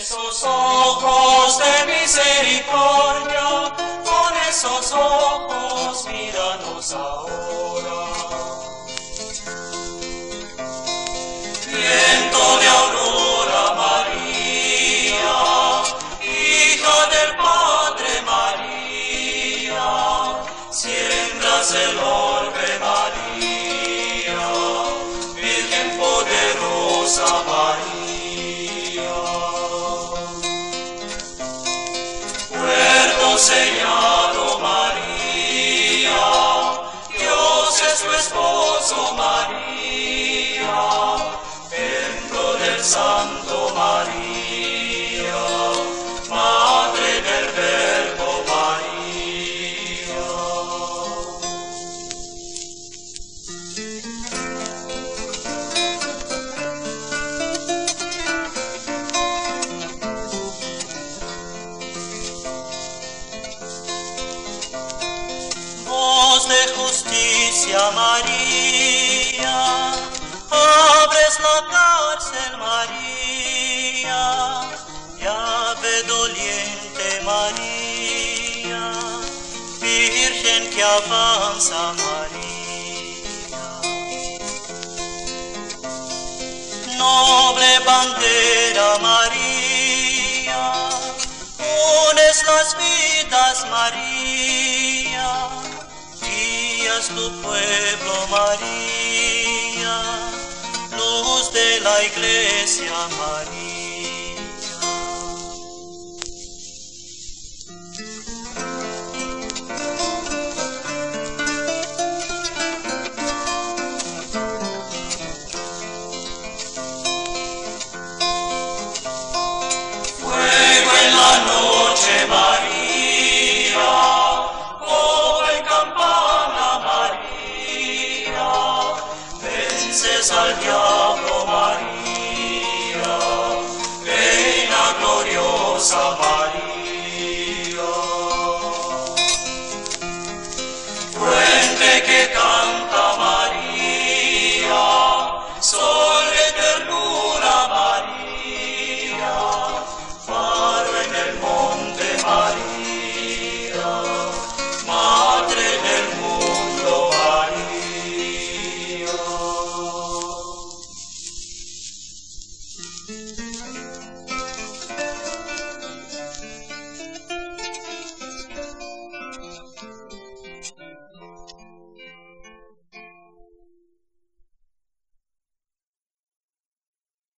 esos ojos de misericordia, con esos ojos míranos ahora. Viento de aurora María, hija del Padre María, siembras el orbe María, Virgen poderosa María. Puerto sellado María, Dios es tu esposo María, templo del Santo María, Madre del Verbo María. Voz de justicia María, abres la cárcel María, llave doliente María, Virgen que avanza María. Noble bandera María, unes las vidas María, guías tu pueblo María, luz de la Iglesia María. Fuego en la noche María, joven campana María, vences al diablo María, reina gloriosa María.